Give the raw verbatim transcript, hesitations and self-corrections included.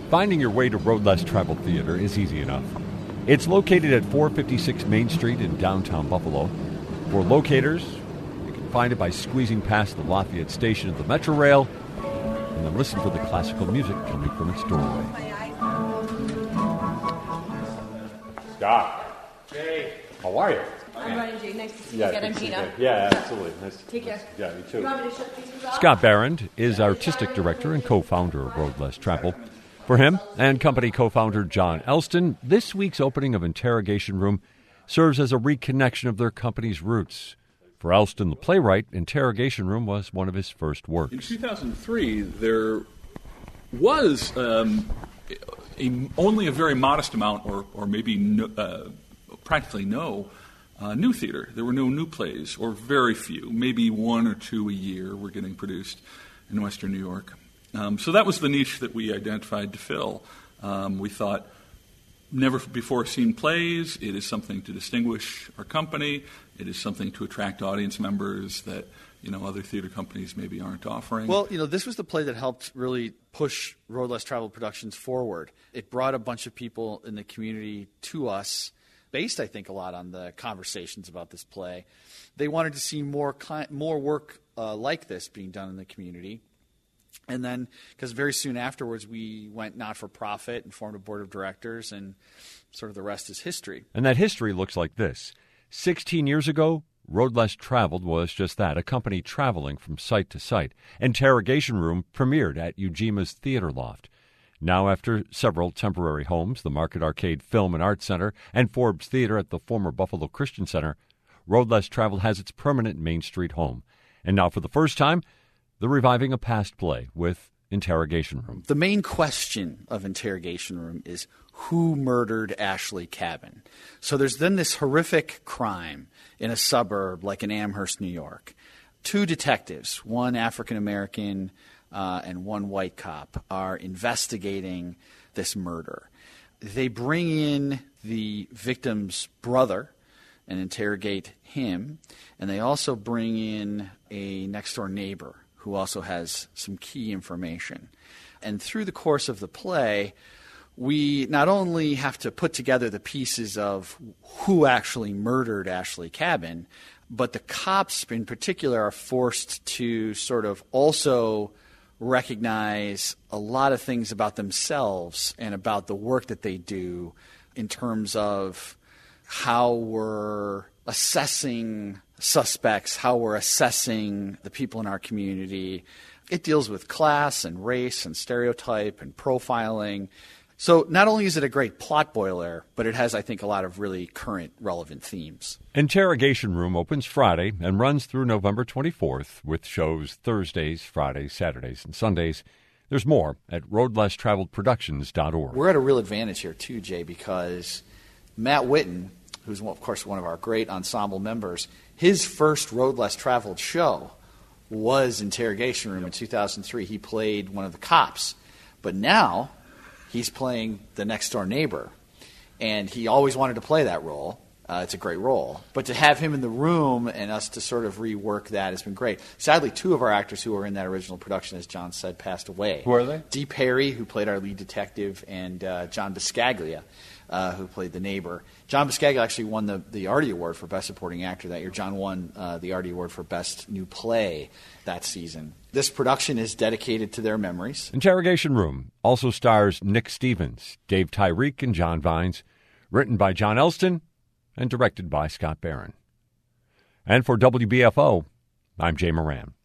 Finding your way to Road Less Traveled Theater is easy enough. It's located at four fifty-six Main Street in downtown Buffalo. For locators, you can find it by squeezing past the Lafayette station of the Metro Rail and then listen for the classical music coming from its doorway. Scott. Jay. How are you? I'm Ryan Jay. Nice to see yeah, you again. I'm Gina. Yeah, absolutely. Nice to Take care. Yeah, you too. You want me to shut these off? Scott Barrand is artistic director and co-founder of Road Less Travel. For him and company co-founder John Elston, this week's opening of Interrogation Room serves as a reconnection of their company's roots. For Elston, the playwright, Interrogation Room was one of his first works. In two thousand three, there was um, a, only a very modest amount, or, or maybe no, uh, practically no, uh, new theater. There were no new plays, or very few, maybe one or two a year were getting produced in Western New York. Um, so that was the niche that we identified to fill. Um, we thought, never before seen plays, it is something to distinguish our company, it is something to attract audience members that, you know, other theater companies maybe aren't offering. Well, you know, this was the play that helped really push Road Less Travel Productions forward. It brought a bunch of people in the community to us, based, I think, a lot on the conversations about this play. They wanted to see more, more work uh, like this being done in the community. And then, because very soon afterwards, we went not-for-profit and formed a board of directors, and sort of the rest is history. And that history looks like this. Sixteen years ago, Road Less Traveled was just that, a company traveling from site to site. Interrogation Room premiered at Ujima's Theater Loft. Now, after several temporary homes, the Market Arcade Film and Art Center and Forbes Theater at the former Buffalo Christian Center, Road Less Traveled has its permanent Main Street home. And now, for the first time, they're reviving a past play with Interrogation Room. The main question of Interrogation Room is who murdered Ashley Cabin? So there's then this horrific crime in a suburb like in Amherst, New York. Two detectives, one African-American uh, and one white cop, are investigating this murder. They bring in the victim's brother and interrogate him, and they also bring in a next-door neighbor who also has some key information. And through the course of the play, we not only have to put together the pieces of who actually murdered Ashley Cabin, but the cops in particular are forced to sort of also recognize a lot of things about themselves and about the work that they do in terms of how we're assessing suspects, how we're assessing the people in our community. It deals with class and race and stereotype and profiling. So not only is it a great plot boiler, but it has, I think, a lot of really current, relevant themes. Interrogation Room opens Friday and runs through November twenty-fourth with shows Thursdays, Fridays, Saturdays, and Sundays. There's more at road less traveled productions dot org. We're at a real advantage here, too, Jay, because Matt Witten, who's, of course, one of our great ensemble members, his first Road Less Traveled show was Interrogation Room in two thousand three. He played one of the cops. But now he's playing the next-door neighbor, and he always wanted to play that role. Uh, it's a great role. But to have him in the room and us to sort of rework that has been great. Sadly, two of our actors who were in that original production, as John said, passed away. Who are they? Dee Perry, who played our lead detective, and uh, John Biscaglia, Uh, who played the neighbor. John Biscaglia actually won the, the Artie Award for Best Supporting Actor that year. John won uh, the Artie Award for Best New Play that season. This production is dedicated to their memories. Interrogation Room also stars Nick Stevens, Dave Tyreek, and John Vines. Written by John Elston and directed by Scott Barron. And for W B F O, I'm Jay Moran.